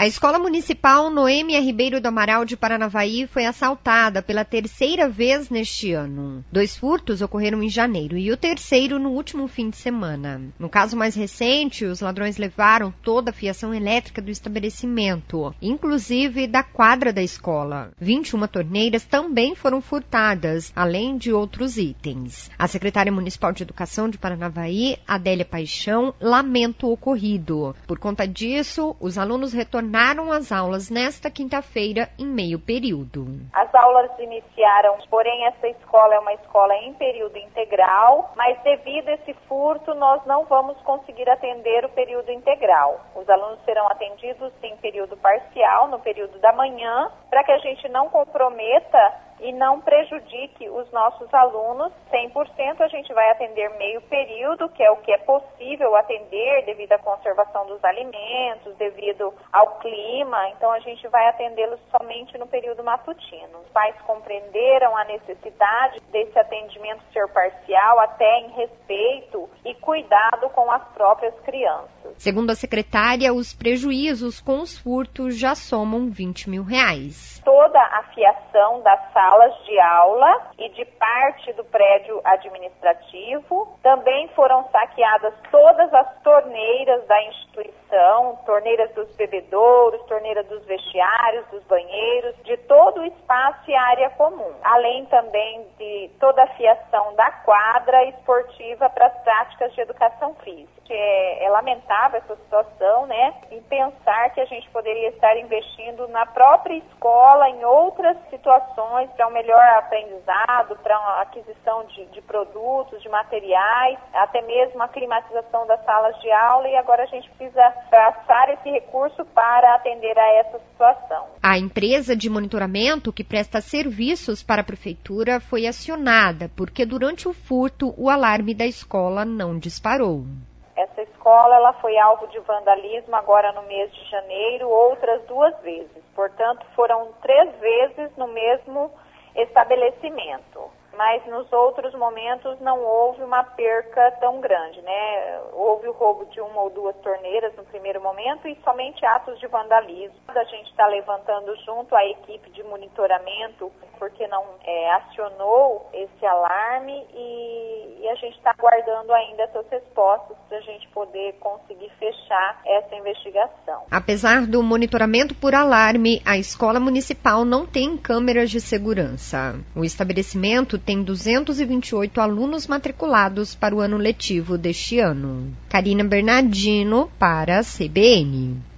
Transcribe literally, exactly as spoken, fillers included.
A Escola Municipal Noêmia Ribeiro do Amaral de Paranavaí foi assaltada pela terceira vez neste ano. Dois furtos ocorreram em janeiro e o terceiro no último fim de semana. No caso mais recente, os ladrões levaram toda a fiação elétrica do estabelecimento, inclusive da quadra da escola. vinte e uma torneiras também foram furtadas, além de outros itens. A secretária municipal de Educação de Paranavaí, Adélia Paixão, lamenta o ocorrido. Por conta disso, os alunos retornaram Tornaram as aulas nesta quinta-feira em meio período. As aulas iniciaram, porém essa escola é uma escola em período integral, mas devido a esse furto nós não vamos conseguir atender o período integral. Os alunos serão atendidos em período parcial, no período da manhã, para que a gente não comprometa e não prejudique os nossos alunos cem por cento. A gente vai atender meio período, que é o que é possível atender devido à conservação dos alimentos, devido ao clima. Então a gente vai atendê-los somente no período matutino. Os pais compreenderam a necessidade desse atendimento ser parcial, até em respeito e cuidado com as próprias crianças. Segundo a secretária, os prejuízos com os furtos já somam vinte mil reais. Toda a fiação das salas de aula e de parte do prédio administrativo. Também foram saqueadas todas as torneiras da instituição, torneiras dos bebedouros, torneira dos vestiários, dos banheiros, de todo o espaço e área comum. Além também de toda a fiação da quadra esportiva para as práticas de educação física. É, é lamentável essa situação, né? E pensar que a gente poderia estar investindo na própria escola, em outras situações, para um melhor aprendizado, para a aquisição de, de produtos, de materiais, até mesmo a climatização das salas de aula, e agora a gente precisa passar esse recurso para atender a essa situação. A empresa de monitoramento que presta serviços para a prefeitura foi acionada, porque durante o furto o alarme da escola não disparou. Essa escola ela foi alvo de vandalismo agora no mês de janeiro, outras duas vezes. Portanto, foram três vezes no mesmo estabelecimento. Mas nos outros momentos não houve uma perca tão grande, né? Houve o roubo de uma ou duas torneiras no primeiro momento e somente atos de vandalismo. A gente está levantando junto à equipe de monitoramento, porque não é, acionou esse alarme e, e a gente está aguardando ainda essas respostas para a gente poder conseguir fechar essa investigação. Apesar do monitoramento por alarme, a escola municipal não tem câmeras de segurança. O estabelecimento tem duzentos e vinte e oito alunos matriculados para o ano letivo deste ano. Karina Bernardino para a C B N.